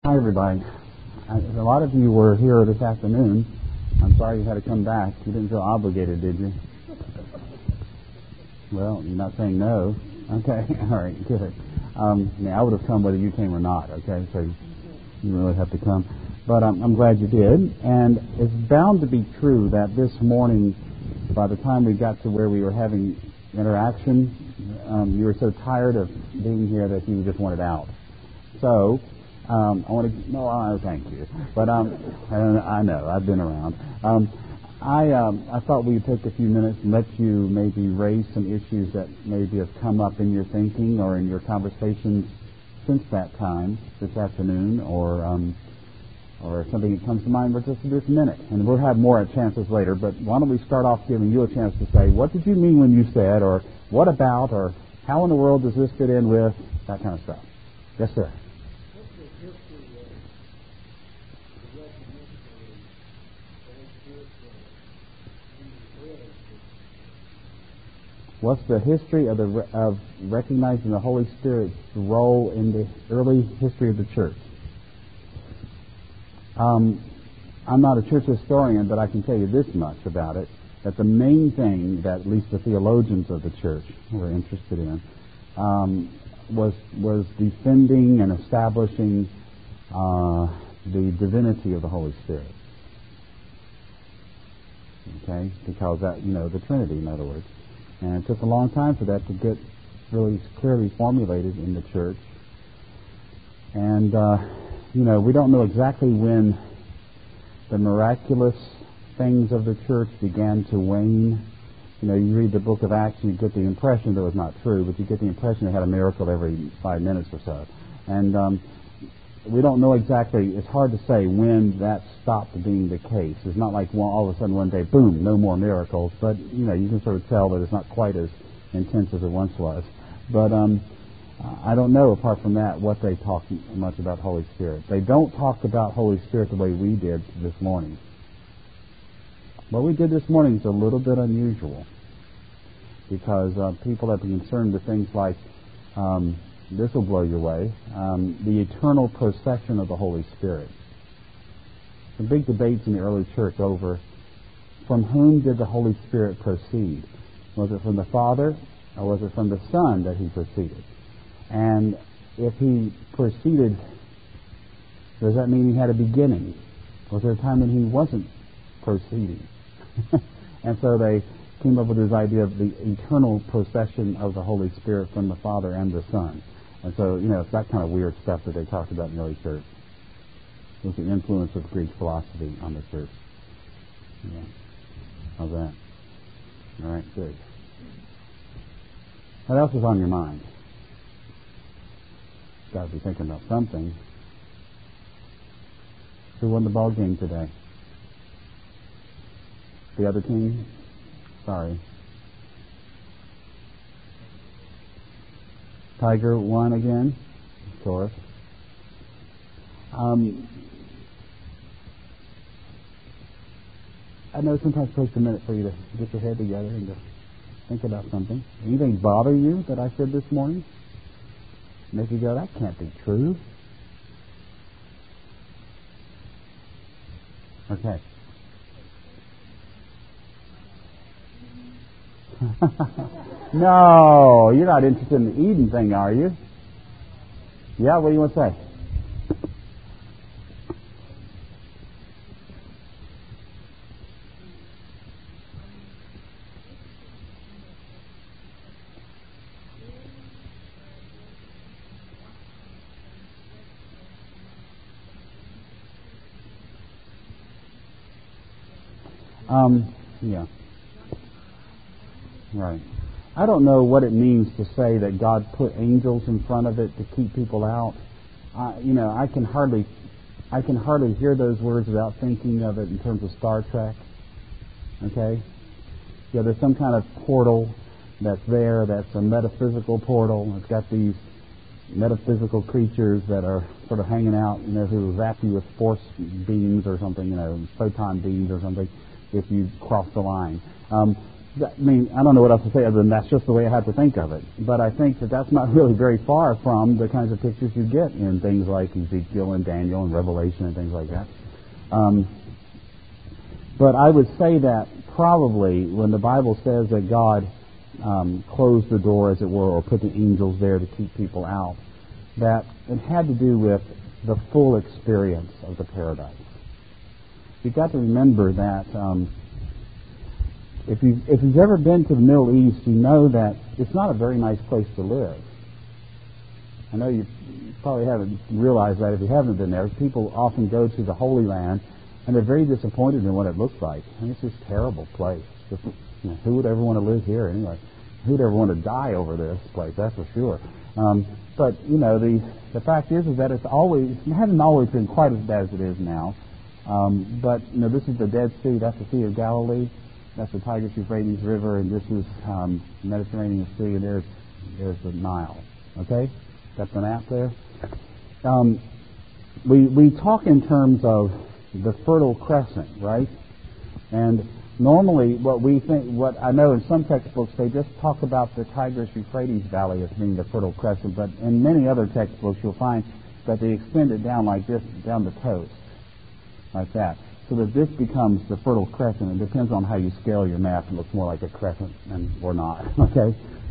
Hi, everybody. A lot of you were here this afternoon. I'm sorry you had to come back. You didn't feel obligated, did you? Well, you're not saying no. Okay, all right, good. I would have come whether you came or not, okay, so you really have to come. But I'm glad you did. And it's bound to be true that this morning, by the time we got to where we were having interaction, you were so tired of being here that you just wanted out. So, thank you. But I know, I've been around. I thought we'd take a few minutes and let you maybe raise some issues that maybe have come up in your thinking or in your conversations since that time, this afternoon, or something that comes to mind for just this minute. And we'll have more chances later, but why don't we start off giving you a chance to say, what did you mean when you said, or what about, or how in the world does this fit in with, that kind of stuff. Yes, sir. What's the history of recognizing the Holy Spirit's role in the early history of the church? I'm not a church historian, but I can tell you this much about it, that the main thing that at least the theologians of the church were interested in was defending and establishing the divinity of the Holy Spirit. Okay? Because that, the Trinity, in other words. And it took a long time for that to get really clearly formulated in the church. And, we don't know exactly when the miraculous things of the church began to wane. You read the book of Acts and you get the impression, though it's not true, but you get the impression they had a miracle every 5 minutes or so. And we don't know exactly, it's hard to say when that stopped being the case. It's not like all of a sudden one day, boom, no more miracles. But, you can sort of tell that it's not quite as intense as it once was. But I don't know, apart from that, what they talk much about Holy Spirit. They don't talk about Holy Spirit the way we did this morning. What we did this morning is a little bit unusual because people have been concerned with things like, this will blow your way, the eternal procession of the Holy Spirit. Some big debates in the early church over from whom did the Holy Spirit proceed? Was it from the Father or was it from the Son that he proceeded? And if he proceeded, does that mean he had a beginning? Was there a time when he wasn't proceeding? And so they came up with this idea of the eternal procession of the Holy Spirit from the Father and the Son. And so, it's that kind of weird stuff that they talked about in the early church. It was the influence of Greek philosophy on the church. Yeah. How's that? All right, good. What else is on your mind? Got to be thinking about something. Who won the ball game today? The other team? Sorry. Tiger won again, of course. I know sometimes it takes a minute for you to get your head together and to think about something. Anything bother you that I said this morning? Make you go, that can't be true. Okay. No, you're not interested in the Eden thing, are you? Yeah, what do you want to say? Yeah. Right. I don't know what it means to say that God put angels in front of it to keep people out. I can hardly hear those words without thinking of it in terms of Star Trek. Okay? Yeah, there's some kind of portal that's there that's a metaphysical portal. It's got these metaphysical creatures that are sort of hanging out, who zap you with force beams or something, photon beams or something, if you cross the line. I mean, I don't know what else to say other than that's just the way I have to think of it. But I think that that's not really very far from the kinds of pictures you get in things like Ezekiel and Daniel and Revelation and things like that. But I would say that probably when the Bible says that God closed the door, as it were, or put the angels there to keep people out, that it had to do with the full experience of the paradise. You've got to remember that if you've ever been to the Middle East, you know that it's not a very nice place to live. I know you probably haven't realized that if you haven't been there. People often go to the Holy Land and they're very disappointed in what it looks like. I mean, it's just a terrible place. Just, who would ever want to live here anyway? Who would ever want to die over this place? That's for sure. But the fact is that it hasn't always been quite as bad as it is now. But this is the Dead Sea. That's the Sea of Galilee. That's the Tigris-Euphrates River, and this is the Mediterranean Sea, and there's the Nile. Okay, got the map there. We talk in terms of the Fertile Crescent, right? And normally, what I know in some textbooks, they just talk about the Tigris-Euphrates Valley as being the Fertile Crescent, but in many other textbooks, you'll find that they extend it down like this, down the coast, like that, so that this becomes the Fertile Crescent. It depends on how you scale your map. It looks more like a crescent or not. Okay,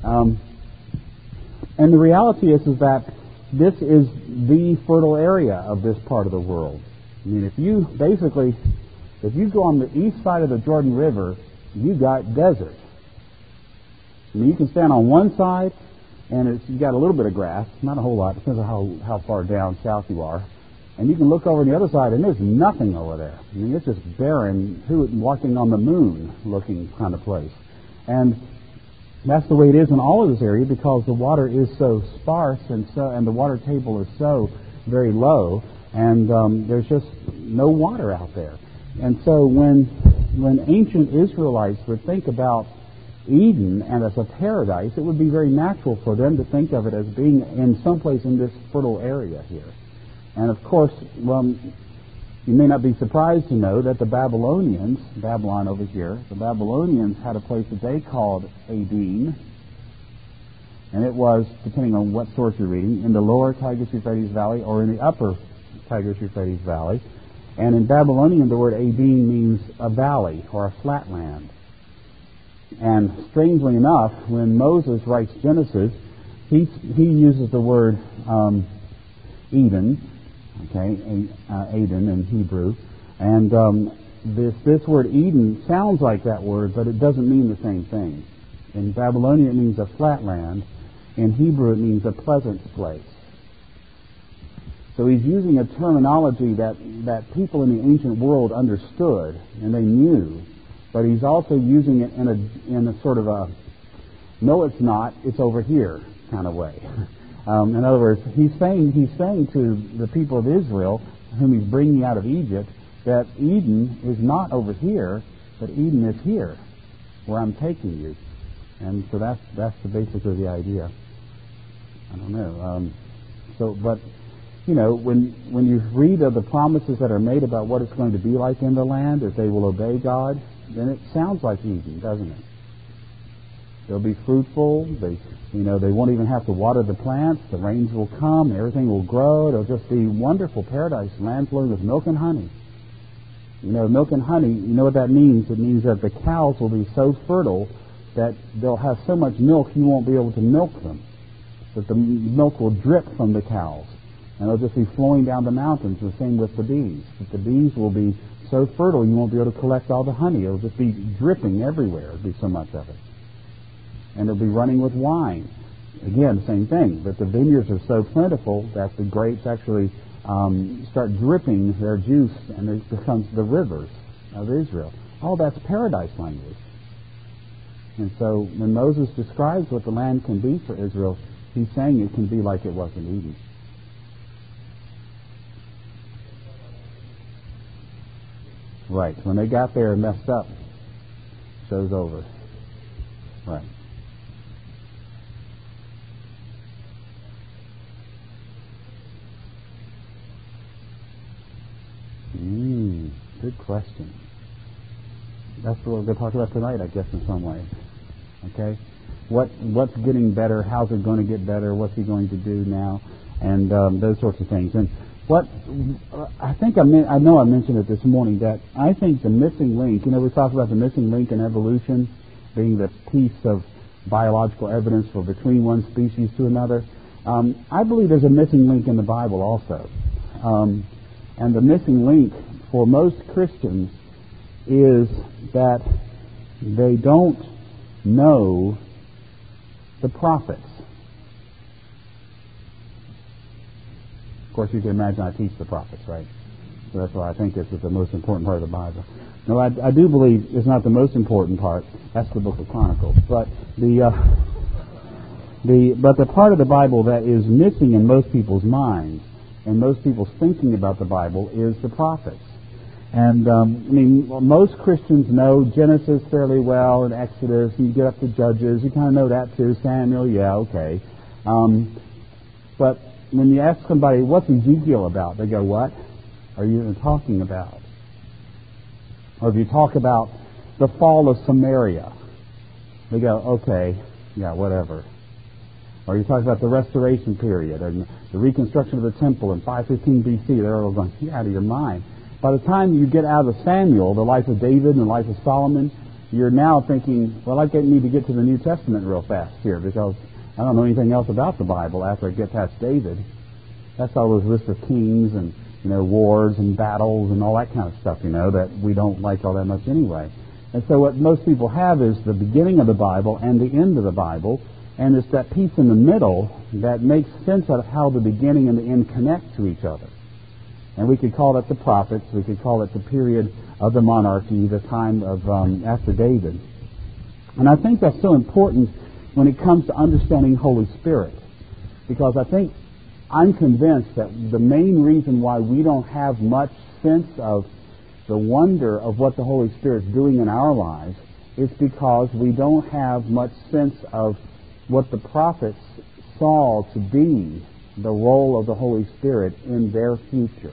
and the reality is that this is the fertile area of this part of the world. I mean, if you go on the east side of the Jordan River, you got desert. I mean, you can stand on one side, and you got a little bit of grass, not a whole lot, depends on how far down south you are. And you can look over on the other side, and there's nothing over there. I mean, it's just barren, walking on the moon looking kind of place. And that's the way it is in all of this area, because the water is so sparse and the water table is so very low, and there's just no water out there. And so when ancient Israelites would think about Eden and as a paradise, it would be very natural for them to think of it as being in some place in this fertile area here. And of course, you may not be surprised to know that the Babylonians, Babylon over here, the Babylonians had a place that they called Aden, and it was, depending on what source you're reading, in the lower Tigris-Euphrates Valley or in the upper Tigris-Euphrates Valley. And in Babylonian, the word Aden means a valley or a flatland. And strangely enough, when Moses writes Genesis, he uses the word Eden, Aden in Hebrew, and this word Eden sounds like that word, but it doesn't mean the same thing. In Babylonian, it means a flatland. In Hebrew, it means a pleasant place. So he's using a terminology that people in the ancient world understood and they knew, but he's also using it in a sort of a no, it's not, it's over here kind of way. In other words, he's saying to the people of Israel, whom he's bringing out of Egypt, that Eden is not over here, but Eden is here, where I'm taking you. And so that's the basis of the idea. I don't know. But when you read of the promises that are made about what it's going to be like in the land as they will obey God, then it sounds like Eden, doesn't it? They'll be fruitful. They won't even have to water the plants. The rains will come. Everything will grow. It'll just be wonderful paradise, land flowing with milk and honey. Milk and honey, you know what that means? It means that the cows will be so fertile that they'll have so much milk you won't be able to milk them. That the milk will drip from the cows. And it'll just be flowing down the mountains. The same with the bees. That the bees will be so fertile you won't be able to collect all the honey. It'll just be dripping everywhere. There'll be so much of it. And it'll be running with wine. Again, same thing. But the vineyards are so plentiful that the grapes actually start dripping their juice, and it becomes the rivers of Israel. All that's paradise language. And so when Moses describes what the land can be for Israel, he's saying it can be like it was in Eden. Right. When they got there and messed up, show's over. Right. Good question. That's what we're going to talk about tonight, I guess, in some ways. Okay? What's getting better? How's it going to get better? What's he going to do now? And those sorts of things. And what I think I know I mentioned it this morning, that I think the missing link, we talk about the missing link in evolution being the piece of biological evidence for between one species to another. I believe there's a missing link in the Bible also. And the missing link for most Christians is that they don't know the prophets. Of course, you can imagine I teach the prophets, right? So that's why I think this is the most important part of the Bible. No, I do believe it's not the most important part. That's the book of Chronicles. But the part of the Bible that is missing in most people's minds and most people's thinking about the Bible is the prophets. And most Christians know Genesis fairly well, and Exodus, and you get up to Judges, you kind of know that too. Samuel, yeah, okay. But when you ask somebody, what's Ezekiel about? They go, what are you even talking about? Or if you talk about the fall of Samaria, they go, okay, yeah, whatever. Or you talk about the restoration period and the reconstruction of the temple in 515 B.C., they're all going, you're out of your mind. By the time you get out of Samuel, the life of David and the life of Solomon, you're now thinking, well, I need to get to the New Testament real fast here because I don't know anything else about the Bible after I get past David. That's all those lists of kings and, wars and battles and all that kind of stuff, that we don't like all that much anyway. And so what most people have is the beginning of the Bible and the end of the Bible, and it's that piece in the middle that makes sense out of how the beginning and the end connect to each other. And we could call that the prophets. We could call it the period of the monarchy, the time of after David. And I think that's so important when it comes to understanding Holy Spirit, because I'm convinced that the main reason why we don't have much sense of the wonder of what the Holy Spirit's doing in our lives is because we don't have much sense of what the prophets saw to be the role of the Holy Spirit in their future.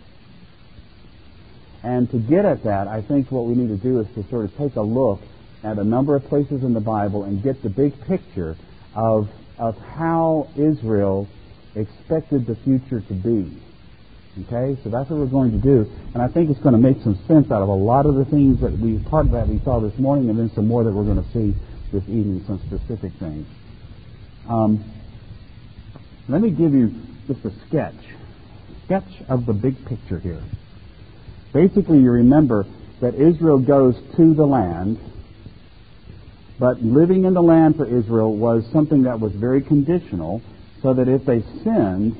And to get at that, I think what we need to do is to sort of take a look at a number of places in the Bible and get the big picture of how Israel expected the future to be. Okay? So that's what we're going to do. And I think it's going to make some sense out of a lot of the things that part of that we saw this morning, and then some more that we're going to see this evening, some specific things. Let me give you just a sketch of the big picture here. Basically, you remember that Israel goes to the land, but living in the land for Israel was something that was very conditional, so that if they sinned,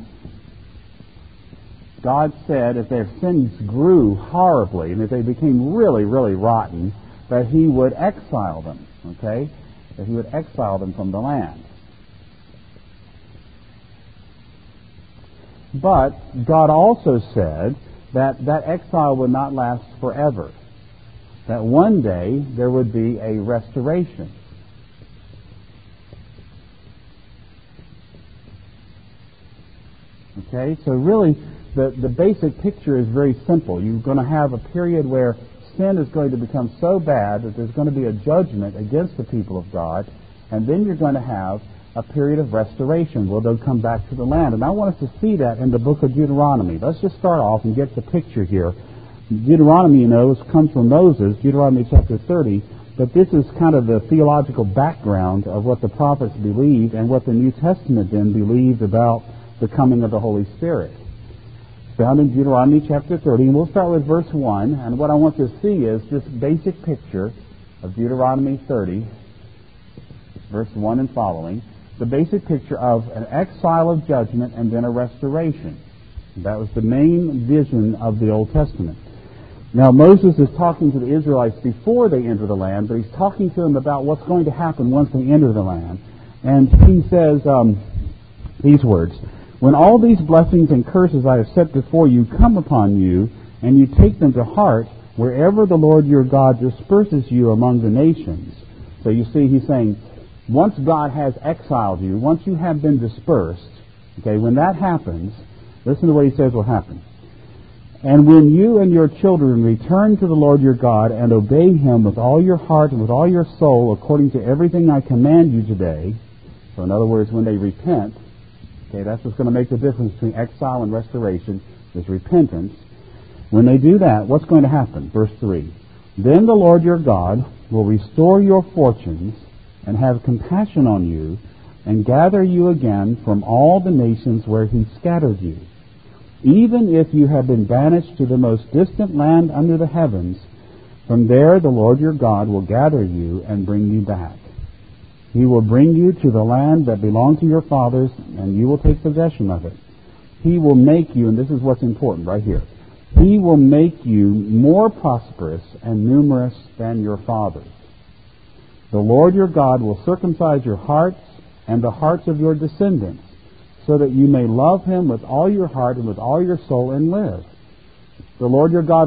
God said if their sins grew horribly and if they became really, really rotten, that He would exile them, okay? That He would exile them from the land. But God also said that exile would not last forever. That one day there would be a restoration. Okay, so really the basic picture is very simple. You're going to have a period where sin is going to become so bad that there's going to be a judgment against the people of God, and then you're going to have a period of restoration where they'll come back to the land. And I want us to see that in the book of Deuteronomy. Let's just start off and get the picture here. Deuteronomy, comes from Moses, Deuteronomy chapter 30, but this is kind of the theological background of what the prophets believed and what the New Testament then believed about the coming of the Holy Spirit. It's found in Deuteronomy chapter 30, and we'll start with verse 1. And what I want to see is this basic picture of Deuteronomy 30, verse 1 and following, the basic picture of an exile of judgment and then a restoration. That was the main vision of the Old Testament. Now, Moses is talking to the Israelites before they enter the land, but he's talking to them about what's going to happen once they enter the land. And he says these words, "When all these blessings and curses I have set before you come upon you, and you take them to heart, wherever the Lord your God disperses you among the nations." So you see, he's saying, once God has exiled you, once you have been dispersed, okay, when that happens, listen to what he says will happen. And when you and your children return to the Lord your God and obey Him with all your heart and with all your soul according to everything I command you today, so in other words, when they repent, okay, that's what's going to make the difference between exile and restoration, is repentance. When they do that, what's going to happen? Verse 3, then the Lord your God will restore your fortunes and have compassion on you and gather you again from all the nations where He scattered you. Even if you have been banished to the most distant land under the heavens, from there the Lord your God will gather you and bring you back. He will bring you to the land that belonged to your fathers, and you will take possession of it. He will make you, and this is what's important right here, He will make you more prosperous and numerous than your fathers. The Lord your God will circumcise your hearts and the hearts of your descendants, so that you may love Him with all your heart and with all your soul and live. The Lord your God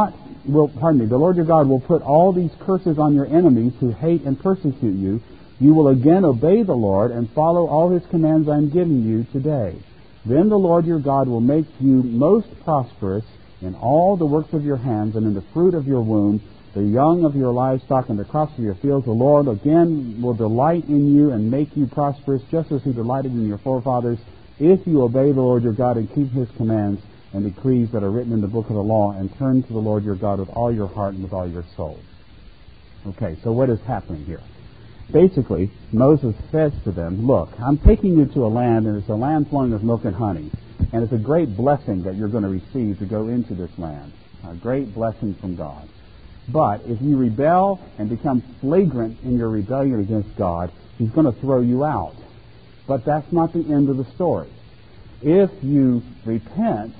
the Lord your God will put all these curses on your enemies who hate and persecute you. You will again obey the Lord and follow all His commands I am giving you today. Then the Lord your God will make you most prosperous in all the works of your hands and in the fruit of your womb, the young of your livestock and the crops of your fields. The Lord again will delight in you and make you prosperous, just as He delighted in your forefathers, if you obey the Lord your God and keep His commands and decrees that are written in the book of the law, and turn to the Lord your God with all your heart and with all your soul. Okay, so what is happening here? Basically, Moses says to them, look, I'm taking you to a land, and it's a land flowing with milk and honey, and it's a great blessing that you're going to receive to go into this land, a great blessing from God. But if you rebel and become flagrant in your rebellion against God, He's going to throw you out. But that's not the end of the story. If you repent,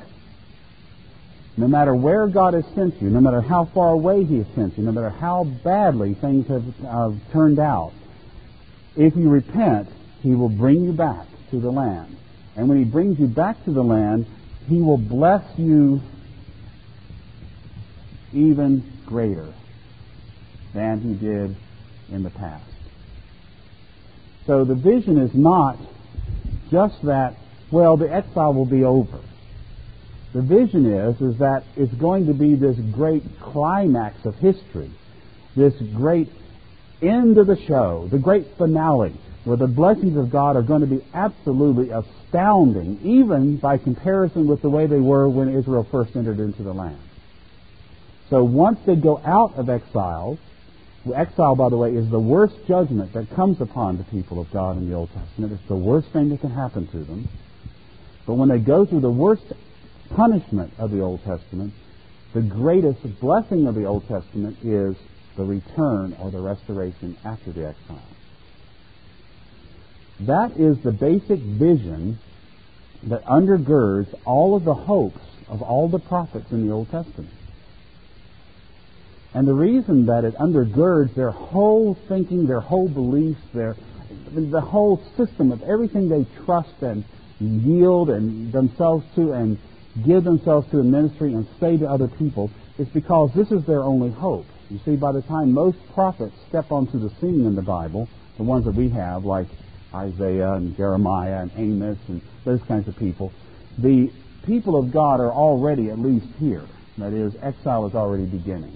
no matter where God has sent you, no matter how far away He has sent you, no matter how badly things have turned out, if you repent, He will bring you back to the land. And when He brings you back to the land, He will bless you even greater than He did in the past. So the vision is not just that, well, the exile will be over. The vision is that it's going to be this great climax of history, this great end of the show, the great finale, where the blessings of God are going to be absolutely astounding, even by comparison with the way they were when Israel first entered into the land. So once they go out of exile, by the way, is the worst judgment that comes upon the people of God in the Old Testament. It's the worst thing that can happen to them. But when they go through the worst punishment of the Old Testament, the greatest blessing of the Old Testament is the return or the restoration after the exile. That is the basic vision that undergirds all of the hopes of all the prophets in the Old Testament. And the reason that it undergirds their whole thinking, their whole beliefs, the whole system of everything they trust and yield and themselves to and give themselves to in ministry and say to other people, is because this is their only hope. You see, by the time most prophets step onto the scene in the Bible, the ones that we have, like Isaiah and Jeremiah and Amos and those kinds of people, the people of God are already at least here. That is, exile is already beginning.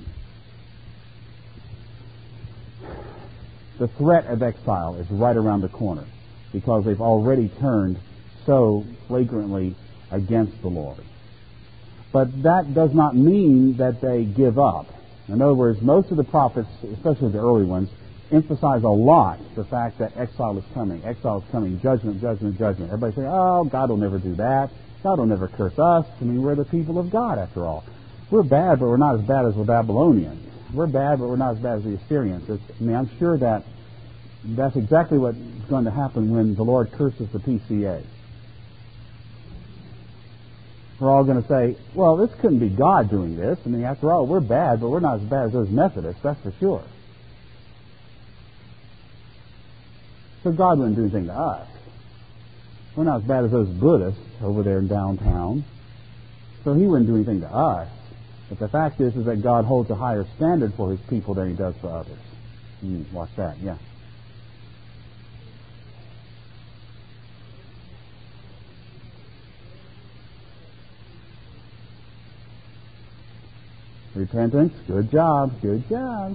The threat of exile is right around the corner because they've already turned so flagrantly against the Lord. But that does not mean that they give up. In other words, most of the prophets, especially the early ones, emphasize a lot the fact that exile is coming. Exile is coming. Judgment, judgment, judgment. Everybody say, oh, God will never do that. God will never curse us. I mean, we're the people of God after all. We're bad, but we're not as bad as the Babylonians. We're bad, but we're not as bad as the Assyrians. I'm sure that that's exactly what's going to happen when the Lord curses the PCA. We're all going to say, well, this couldn't be God doing this. I mean, after all, we're bad, but we're not as bad as those Methodists, that's for sure. So God wouldn't do anything to us. We're not as bad as those Buddhists over there in downtown. So He wouldn't do anything to us. But the fact is that God holds a higher standard for His people than He does for others. Watch that, yeah. Repentance. Good job. Good job.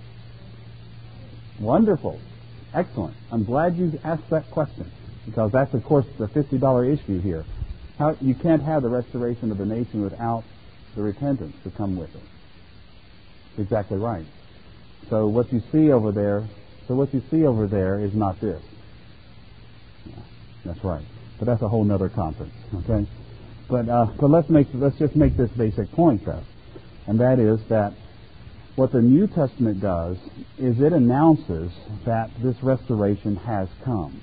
Wonderful. Excellent. I'm glad you asked that question, because that's, of course, the $50 issue here. You can't have the restoration of the nation without the repentance to come with it. Exactly right. So what you see over there is not this. Yeah, that's right. But that's a whole nother conference. Okay. But let's just make this basic point though, and that is that what the New Testament does is it announces that this restoration has come.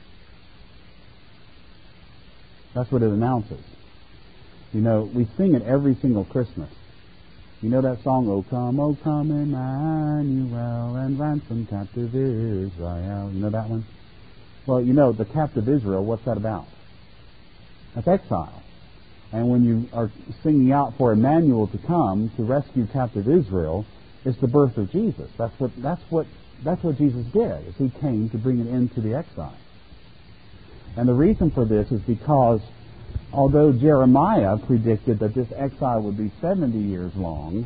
That's what it announces. You know, we sing it every single Christmas. You know that song, O come, Emmanuel, and ransom captive Israel. You know that one? Well, you know, the captive Israel, what's that about? That's exile. And when you are singing out for Emmanuel to come to rescue captive Israel, it's the birth of Jesus. That's what Jesus did, is he came to bring an end to the exile. And the reason for this is because although Jeremiah predicted that this exile would be 70 years long,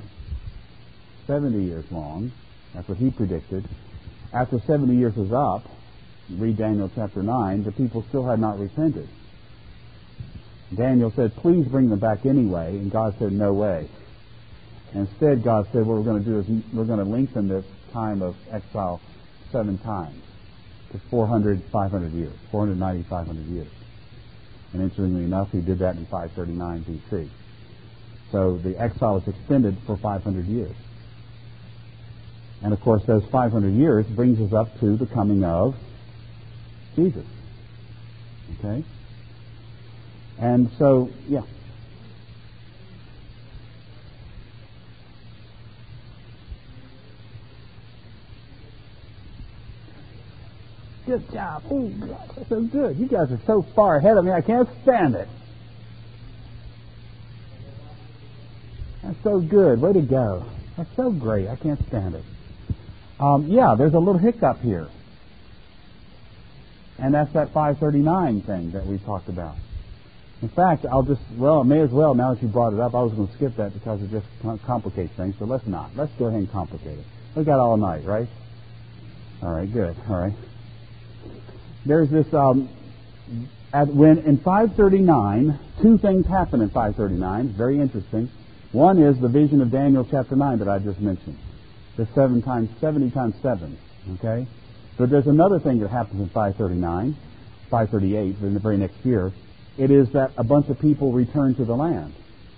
that's what he predicted. After 70 years was up, read Daniel chapter 9, the people still had not repented. Daniel said, please bring them back anyway, and God said, no way. Instead, God said, what we're going to do is we're going to lengthen this time of exile 7 times to 500 years, 490, 500 years. And interestingly enough, he did that in 539 B.C. So the exile is extended for 500 years. And of course, those 500 years brings us up to the coming of Jesus. Okay? And so, yeah. Good job. Oh, God, that's so good. You guys are so far ahead of me, I can't stand it. That's so good. Way to go. That's so great. I can't stand it. Yeah, there's a little hiccup here. And that's that 539 thing that we talked about. In fact, I may as well, now that you brought it up, I was going to skip that because it just complicates things, but let's not. Let's go ahead and complicate it. We got all night, right? All right, good. All right. There's this, when in 539, 2 things happen in 539. It's very interesting. One is the vision of Daniel chapter 9 that I just mentioned. The 70 times 7. Okay? But there's another thing that happens in 539, 538, in the very next year. It is that a bunch of people return to the land.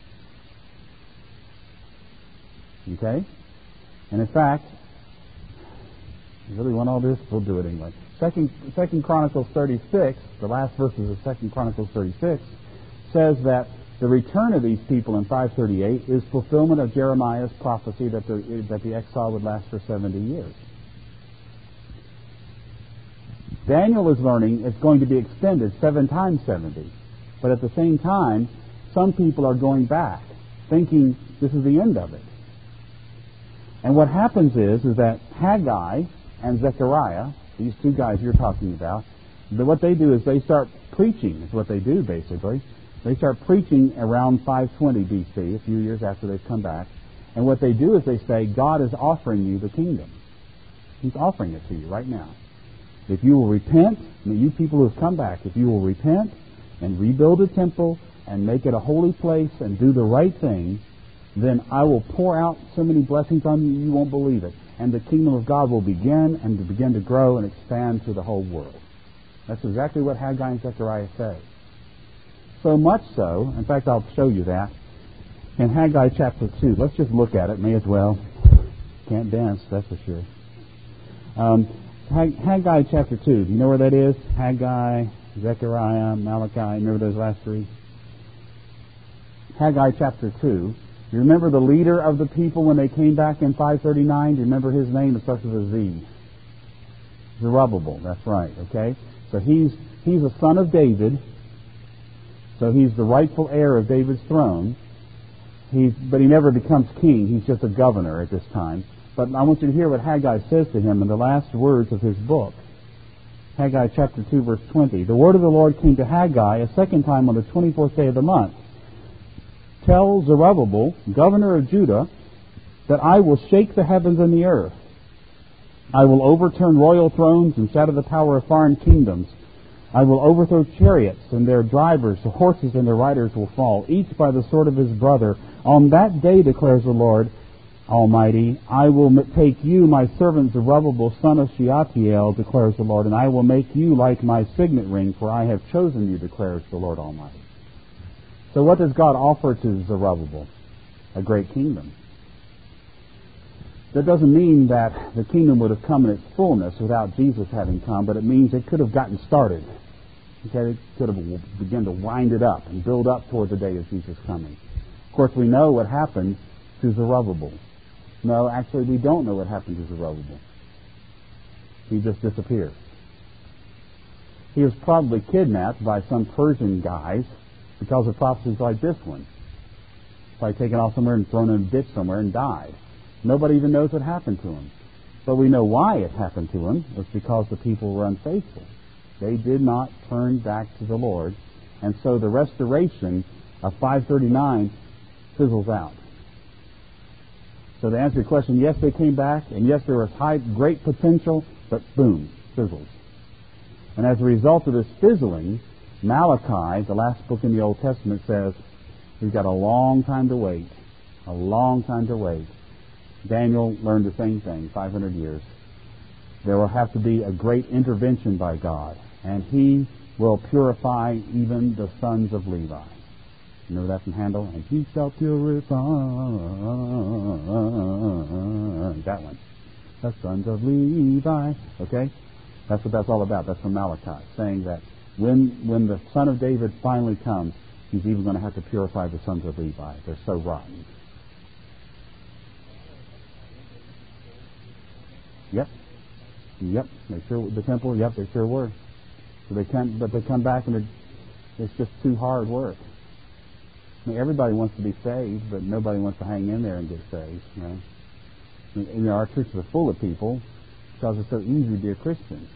Okay? And in fact, you really want all this? We'll do it anyway. Second Chronicles 36, the last verses of 2 Chronicles 36, says that the return of these people in 538 is fulfillment of Jeremiah's prophecy that the exile would last for 70 years. Daniel is learning it's going to be extended 7 times 70. But at the same time, some people are going back, thinking this is the end of it. And what happens is that Haggai and Zechariah, these 2 guys you're talking about, what they do is they start preaching, is what they do basically. They start preaching around 520 B.C., a few years after they've come back. And what they do is they say, God is offering you the kingdom. He's offering it to you right now. If you will repent, you people who have come back, if you will repent and rebuild a temple and make it a holy place and do the right thing, then I will pour out so many blessings on you, you won't believe it. And the kingdom of God will begin to grow and expand to the whole world. That's exactly what Haggai and Zechariah say. So much so, in fact, I'll show you that in Haggai chapter 2. Let's just look at it, may as well. Can't dance, that's for sure. Haggai chapter 2, do you know where that is? Haggai, Zechariah, Malachi, remember those last 3? Haggai chapter 2. You remember the leader of the people when they came back in 539? Do you remember his name? It starts with a Z. Zerubbabel, that's right, okay? So he's a son of David. So he's the rightful heir of David's throne. But he never becomes king. He's just a governor at this time. But I want you to hear what Haggai says to him in the last words of his book. Haggai chapter 2, verse 20. The word of the Lord came to Haggai a second time on the 24th day of the month. Tell Zerubbabel, governor of Judah, that I will shake the heavens and the earth. I will overturn royal thrones and shatter the power of foreign kingdoms. I will overthrow chariots and their drivers, the horses and their riders will fall, each by the sword of his brother. On that day, declares the Lord Almighty, I will take you, my servant Zerubbabel, son of Shealtiel, declares the Lord, and I will make you like my signet ring, for I have chosen you, declares the Lord Almighty. So what does God offer to Zerubbabel? A great kingdom. That doesn't mean that the kingdom would have come in its fullness without Jesus having come, but it means it could have gotten started. Okay, it could have begun to wind it up and build up toward the day of Jesus coming. Of course, we know what happened to Zerubbabel. No, actually, we don't know what happened to Zerubbabel. He just disappeared. He was probably kidnapped by some Persian guys because of prophecies like this one. Probably taken off somewhere and thrown in a ditch somewhere and died. Nobody even knows what happened to him. But we know why it happened to him. It was because the people were unfaithful. They did not turn back to the Lord. And so the restoration of 539 fizzles out. So to answer your question, yes, they came back, and yes, there was great potential, but boom, fizzles. And as a result of this fizzling, Malachi, the last book in the Old Testament, says we've got a long time to wait. A long time to wait. Daniel learned the same thing, 500 years. There will have to be a great intervention by God, and He will purify even the sons of Levi. You know that from Handel? And He shall purify. That one. The sons of Levi. Okay? That's what that's all about. That's from Malachi, saying that when the Son of David finally comes, He's even going to have to purify the sons of Levi. They're so rotten. Yep. They sure, the temple. Yep, they sure were. So they come back and it's just too hard work. I mean, everybody wants to be saved, but nobody wants to hang in there and get saved. You know, our churches are full of people because it's so easy to be a Christian.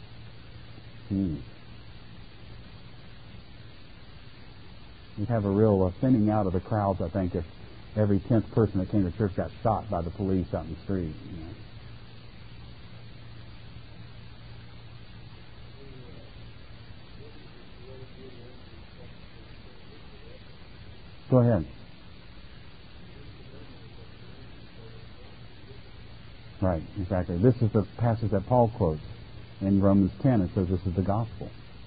We'd have a real thinning out of the crowds, I think, if every 10th person that came to church got shot by the police out in the street. You know. Go ahead. Right, exactly. This is the passage that Paul quotes in Romans 10. It says this is the gospel.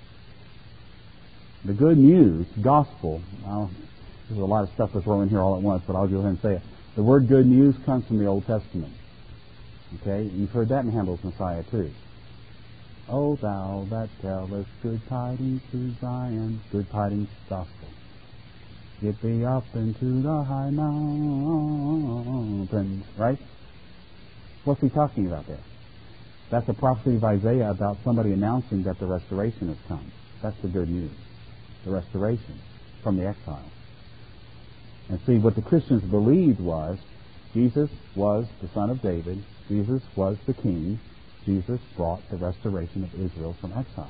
The good news, gospel, there's a lot of stuff to throw in here all at once, but I'll go ahead and say it. The word good news comes from the Old Testament. Okay? You've heard that in Handel's Messiah too. O thou that tellest good tidings to Zion, good tidings gospel. Get thee up into the high mountains. Right? What's he talking about there? That's a prophecy of Isaiah about somebody announcing that the restoration has come. That's the good news. The restoration from the exile. And see, what the Christians believed was Jesus was the Son of David. Jesus was the King. Jesus brought the restoration of Israel from exile.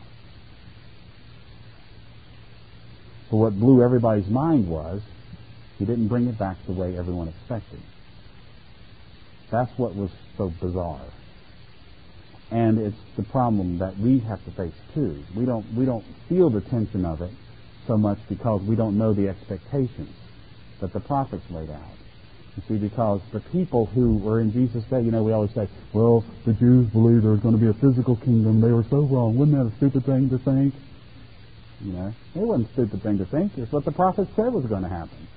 But what blew everybody's mind was He didn't bring it back the way everyone expected. That's what was so bizarre. And it's the problem that we have to face too. We don't feel the tension of it so much because we don't know the expectations that the prophets laid out. You see, because the people who were in Jesus' day, you know, we always say, well, the Jews believed there was going to be a physical kingdom. They were so wrong. Wasn't that a stupid thing to think? You know, it wasn't a stupid thing to think. It's what the prophet said was going to happen.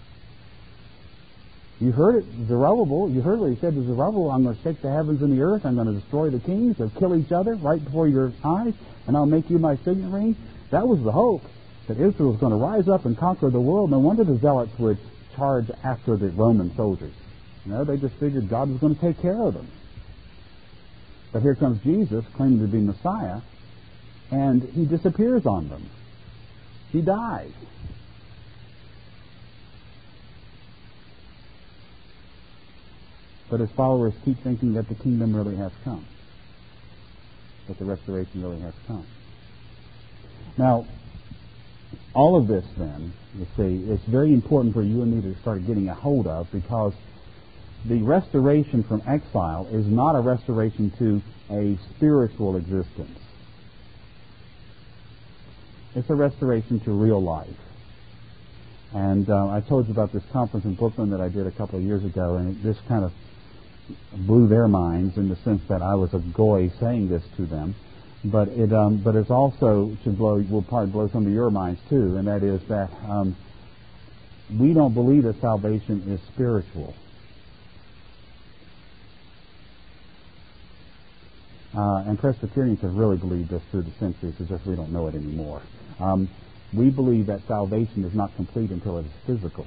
You heard it, Zerubbabel. You heard what he said to Zerubbabel. I'm going to shake the heavens and the earth. I'm going to destroy the kings. They'll kill each other right before your eyes, and I'll make you my signet ring. That was the hope, that Israel was going to rise up and conquer the world. No wonder the zealots would charge after the Roman soldiers. You know, they just figured God was going to take care of them. But here comes Jesus, claiming to be Messiah, and He disappears on them. He dies. But His followers keep thinking that the kingdom really has come, that the restoration really has come. Now, all of this then, you see, it's very important for you and me to start getting a hold of, because the restoration from exile is not a restoration to a spiritual existence. It's a restoration to real life. And I told you about this conference in Brooklyn that I did a couple of years ago, and it just kind of blew their minds in the sense that I was a goy saying this to them. But it's also will probably blow some of your minds too, and that is that we don't believe that salvation is spiritual. And Presbyterians have really believed this through the centuries. It's just we don't know it anymore. We believe that salvation is not complete until it is physical.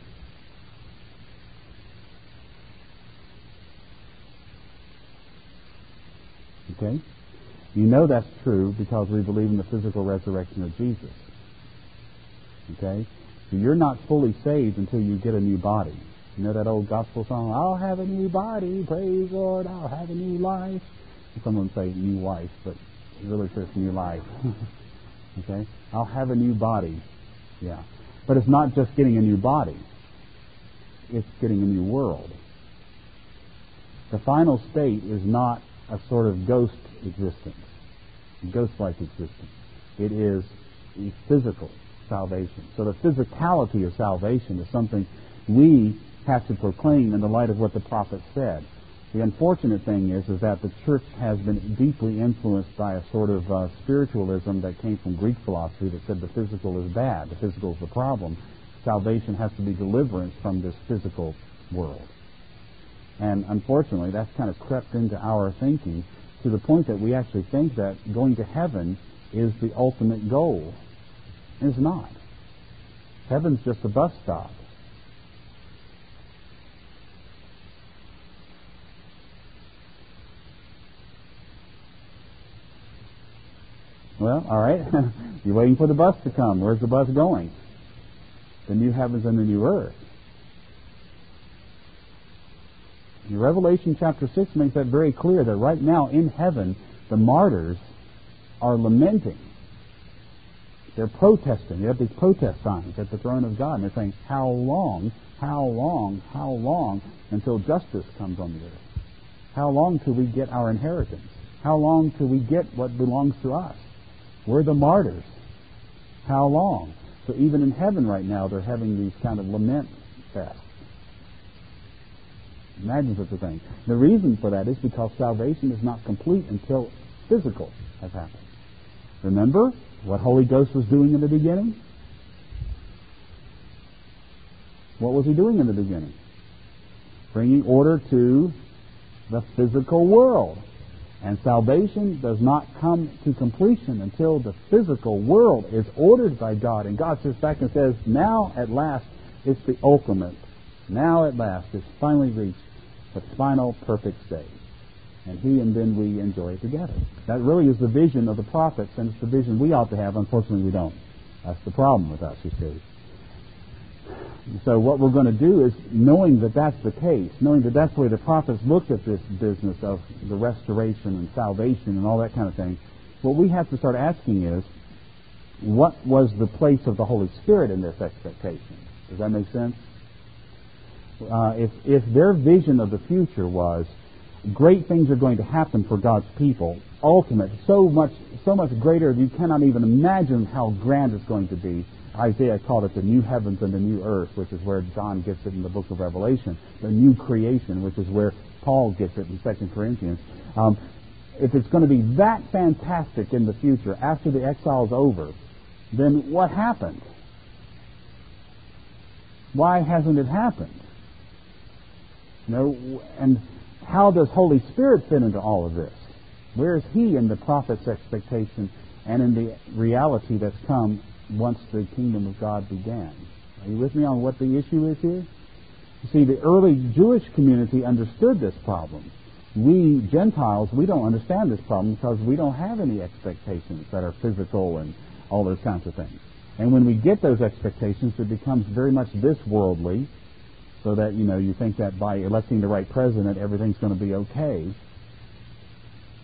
Okay? You know that's true because we believe in the physical resurrection of Jesus. Okay? So you're not fully saved until you get a new body. You know that old gospel song, I'll have a new body, praise the Lord, I'll have a new life. Someone say new wife, but it really says new life. Okay? I'll have a new body. Yeah. But it's not just getting a new body. It's getting a new world. The final state is not a sort of ghost existence, ghost-like existence. It is a physical salvation. So the physicality of salvation is something we have to proclaim in the light of what the prophet said. The unfortunate thing is that the church has been deeply influenced by a sort of spiritualism that came from Greek philosophy that said the physical is bad, the physical is the problem. Salvation has to be deliverance from this physical world. And unfortunately, that's kind of crept into our thinking to the point that we actually think that going to heaven is the ultimate goal. It's not. Heaven's just a bus stop. Well, all right. You're waiting for the bus to come. Where's the bus going? The new heavens and the new earth. In Revelation chapter 6 makes that very clear that right now in heaven, the martyrs are lamenting. They're protesting. They have these protest signs at the throne of God. And they're saying, how long, how long, how long until justice comes on the earth? How long till we get our inheritance? How long till we get what belongs to us? We're the martyrs. How long? So even in heaven right now, they're having these kind of lament fests. Imagine such a thing. The reason for that is because salvation is not complete until physical has happened. Remember what Holy Ghost was doing in the beginning? What was He doing in the beginning? Bringing order to the physical world. And salvation does not come to completion until the physical world is ordered by God. And God sits back and says, now at last it's the ultimate. Now at last it's finally reached the final perfect stage. And He and then we enjoy it together. That really is the vision of the prophets, and it's the vision we ought to have. Unfortunately, we don't. That's the problem with us, you see. So what we're going to do is, knowing that that's the case, knowing that that's the way the prophets looked at this business of the restoration and salvation and all that kind of thing, what we have to start asking is, what was the place of the Holy Spirit in this expectation? Does that make sense? If their vision of the future was, great things are going to happen for God's people, ultimate, so much greater you cannot even imagine how grand it's going to be. Isaiah called it the new heavens and the new earth, which is where John gets it in the book of Revelation. The new creation, which is where Paul gets it in 2 Corinthians. If it's going to be that fantastic in the future, after the exile is over, then what happened? Why hasn't it happened? And how does Holy Spirit fit into all of this? Where is He in the prophet's expectation and in the reality that's come once the kingdom of God began? Are you with me on what the issue is here? You see, the early Jewish community understood this problem. We Gentiles, we don't understand this problem because we don't have any expectations that are physical and all those kinds of things. And when we get those expectations, it becomes very much this worldly, so that, you think that by electing the right president, everything's going to be okay.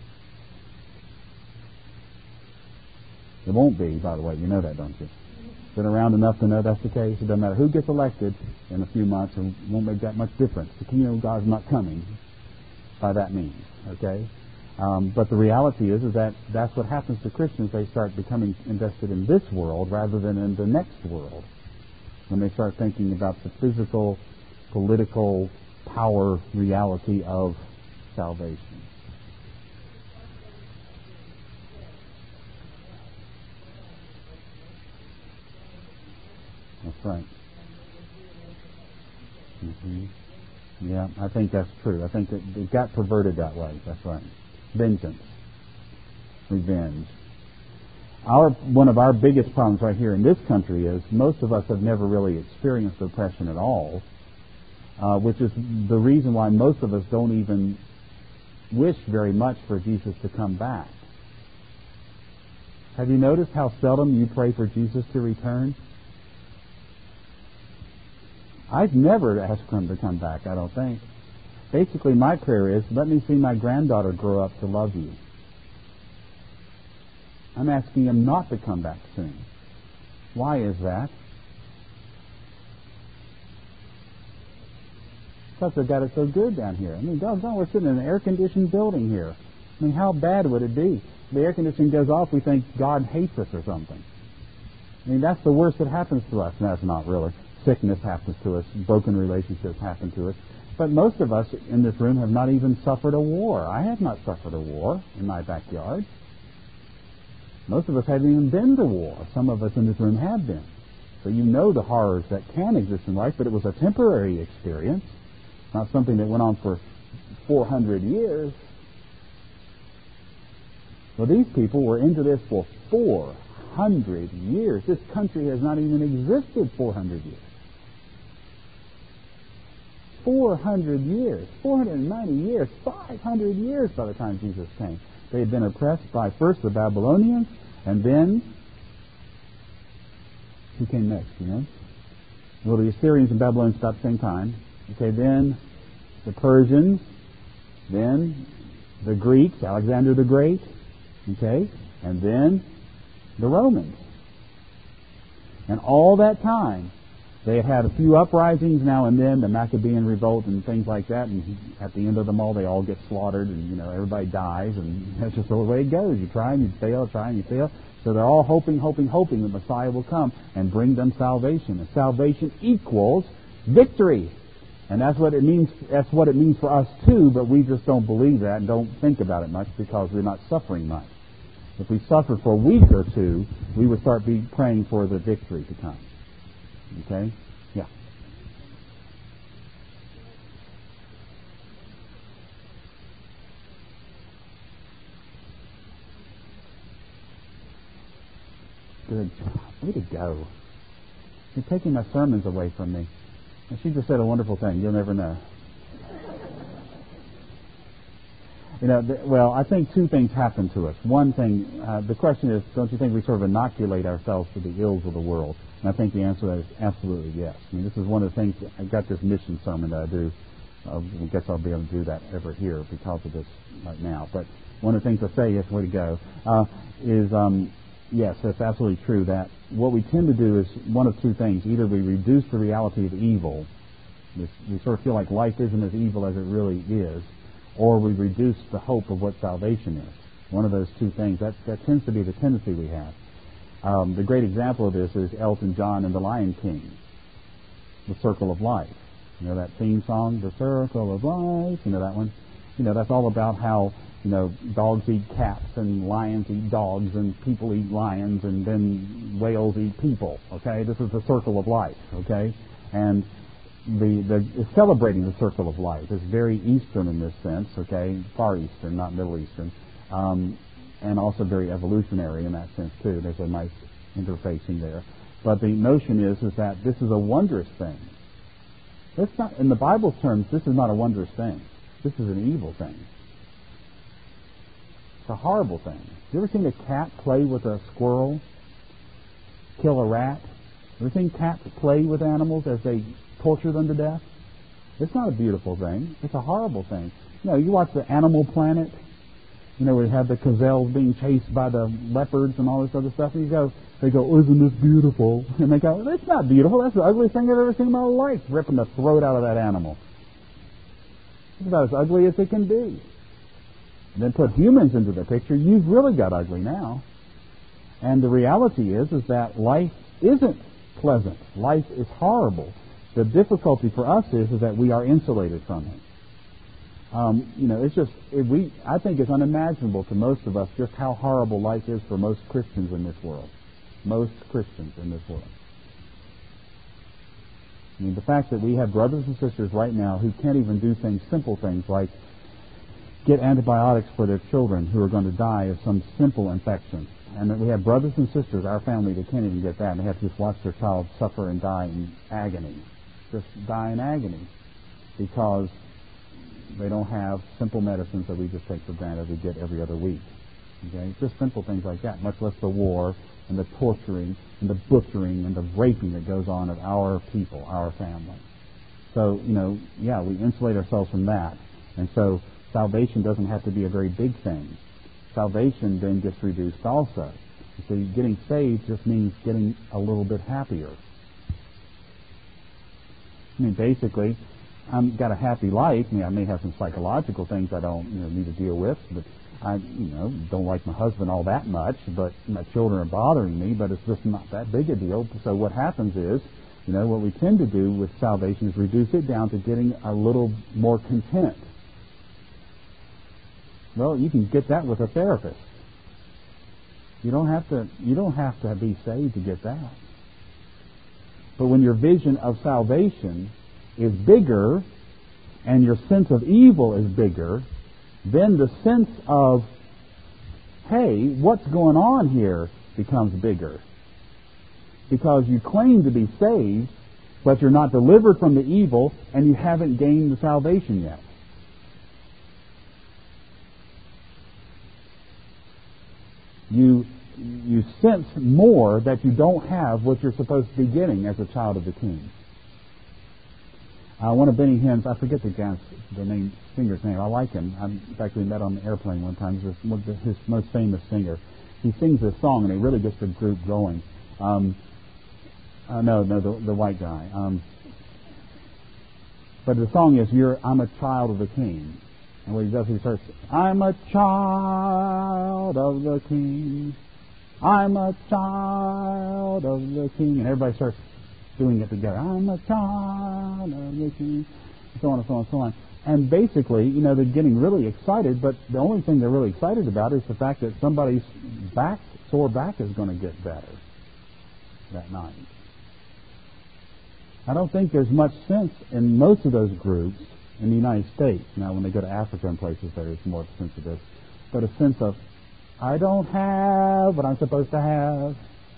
It won't be, by the way. You know that, don't you? Been around enough to know that's the case. It doesn't matter who gets elected in a few months, it won't make that much difference. The kingdom of God is not coming by that means, okay? But the reality is that that's what happens to Christians. They start becoming invested in this world rather than in the next world. When they start thinking about the physical, political, power reality of salvation. That's right. Mm-hmm. Yeah, I think that's true. I think it got perverted that way. That's right. Vengeance. Revenge. One of our biggest problems right here in this country is most of us have never really experienced oppression at all, which is the reason why most of us don't even wish very much for Jesus to come back. Have you noticed how seldom you pray for Jesus to return? I've never asked him to come back, I don't think. Basically, my prayer is, let me see my granddaughter grow up to love you. I'm asking him not to come back soon. Why is that? Because they've got it so good down here. I mean, doggone, we're sitting in an air-conditioned building here. I mean, how bad would it be? The air conditioning goes off, we think God hates us or something. I mean, that's the worst that happens to us. No, that's not really. Sickness happens to us. Broken relationships happen to us. But most of us in this room have not even suffered a war. I have not suffered a war in my backyard. Most of us haven't even been to war. Some of us in this room have been. So you know the horrors that can exist in life, but it was a temporary experience, not something that went on for 400 years. Well, these people were into this for 400 years. This country has not even existed 400 years. 400 years, 490 years, 500 years by the time Jesus came. They had been oppressed by first the Babylonians, and then who came next, you know? Well, the Assyrians and Babylonians about the same time. Okay, then the Persians, then the Greeks, Alexander the Great, okay, and then the Romans. And all that time, they had had a few uprisings now and then, the Maccabean revolt and things like that, and at the end of them all, they all get slaughtered, and, you know, everybody dies, and that's just the way it goes. You try and you fail, try and you fail. So they're all hoping the Messiah will come and bring them salvation. And salvation equals victory. And that's what it means. That's what it means for us too, but we just don't believe that and don't think about it much because we're not suffering much. If we suffered for a week or two, we would start praying for the victory to come. Okay? Yeah. Good job. Way to go. You're taking my sermons away from me. And she just said a wonderful thing. You'll never know. You know, well, I think two things happen to us. One thing, the question is, don't you think we sort of inoculate ourselves to the ills of the world? And I think the answer to that is absolutely yes. I mean, this is one of the things, I've got this mission sermon that I do. I guess I'll be able to do that ever here because of this right now. But one of the things I say, yes, way to go, is, yes, that's absolutely true, that what we tend to do is one of two things. Either we reduce the reality of evil, we sort of feel like life isn't as evil as it really is, or we reduce the hope of what salvation is. One of those two things. That tends to be the tendency we have. The great example of this is Elton John and the Lion King, The Circle of Life. You know that theme song, The Circle of Life? You know that one? You know, that's all about how, you know, dogs eat cats and lions eat dogs and people eat lions and then whales eat people, okay? This is the circle of life, okay? And the celebrating the circle of life is very Eastern in this sense, okay? Far Eastern, not Middle Eastern. And also very evolutionary in that sense too. There's a nice interfacing there. But the notion is that this is a wondrous thing. It's not, in the Bible's terms, this is not a wondrous thing. This is an evil thing. It's a horrible thing. You ever seen a cat play with a squirrel? Kill a rat? Ever seen cats play with animals as they torture them to death? It's not a beautiful thing. It's a horrible thing. You know, you watch the Animal Planet. You know, we have the gazelles being chased by the leopards and all this other stuff. And they go, isn't this beautiful? And they go, that's not beautiful. That's the ugliest thing I've ever seen in my life, ripping the throat out of that animal. It's about as ugly as it can be. And then put humans into the picture, you've really got ugly now. And the reality is that life isn't pleasant. Life is horrible. The difficulty for us is that we are insulated from it. I think it's unimaginable to most of us just how horrible life is for most Christians in this world. Most Christians in this world. I mean, the fact that we have brothers and sisters right now who can't even do simple things like get antibiotics for their children who are going to die of some simple infection. And that we have brothers and sisters, our family, that can't even get that, and they have to just watch their child suffer and die in agony. Just die in agony. Because they don't have simple medicines that we just take for granted we get every other week. Okay? Just simple things like that, much less the war and the torturing and the butchering and the raping that goes on of our people, our family. So, we insulate ourselves from that. And so salvation doesn't have to be a very big thing. Salvation then gets reduced also. So getting saved just means getting a little bit happier. I mean, basically, I've got a happy life. I mean, I may have some psychological things I don't need to deal with, but I don't like my husband all that much, but my children are bothering me, but it's just not that big a deal. So what happens is, what we tend to do with salvation is reduce it down to getting a little more content. Well, you can get that with a therapist. You don't have to be saved to get that. But when your vision of salvation is bigger and your sense of evil is bigger, then the sense of, hey, what's going on here becomes bigger. Because you claim to be saved, but you're not delivered from the evil and you haven't gained the salvation yet. You sense more that you don't have what you're supposed to be getting as a child of the King. One of Benny Hinn's, I forget the singer's name. I like him. In fact, we met on the airplane one time. He's his most famous singer. He sings this song, and it really gets the group going. The white guy. But the song is, I'm a child of the King. And what he does, he starts, I'm a child of the King. I'm a child of the King. And everybody starts doing it together. I'm a child of the King. So on and so on and so on. And basically, they're getting really excited, but the only thing they're really excited about is the fact that somebody's sore back is going to get better that night. I don't think there's much sense in most of those groups in the United States. Now, when they go to Africa and places, there is more sense of this. But a sense of, I don't have what I'm supposed to have.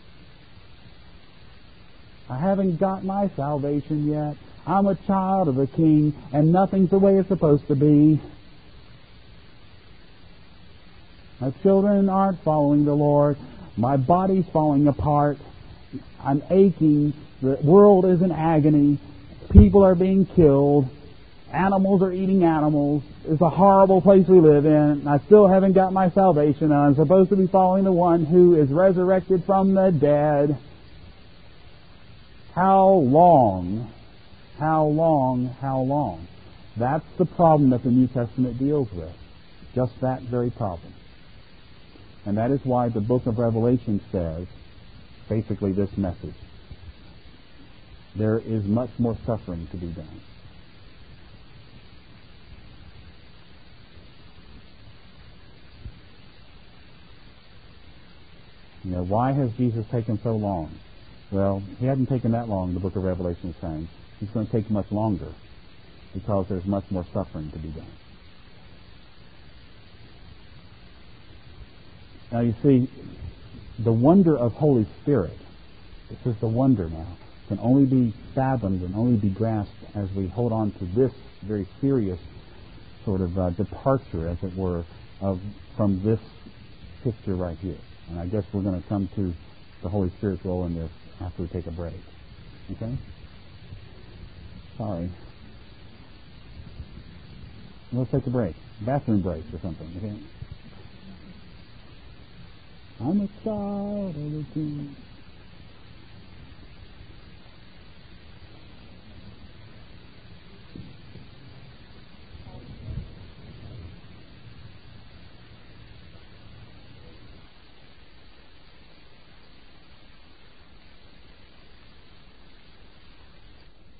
I haven't got my salvation yet. I'm a child of the King, and nothing's the way it's supposed to be. My children aren't following the Lord. My body's falling apart. I'm aching. The world is in agony. People are being killed. Animals are eating animals. It's a horrible place we live in. I still haven't got my salvation, and I'm supposed to be following the one who is resurrected from the dead. How long? How long? How long? That's the problem that the New Testament deals with. Just that very problem. And that is why the book of Revelation says basically this message. There is much more suffering to be done. Why has Jesus taken so long? Well, he hadn't taken that long, the book of Revelation is saying. He's going to take much longer because there's much more suffering to be done. Now, you see, the wonder of Holy Spirit, this is the wonder now, can only be fathomed and only be grasped as we hold on to this very serious sort of departure, as it were, from this picture right here. And I guess we're going to come to the Holy Spirit's role in this after we take a break. Okay? Sorry. Let's take a break. Bathroom break or something. Okay? I'm a child of the King.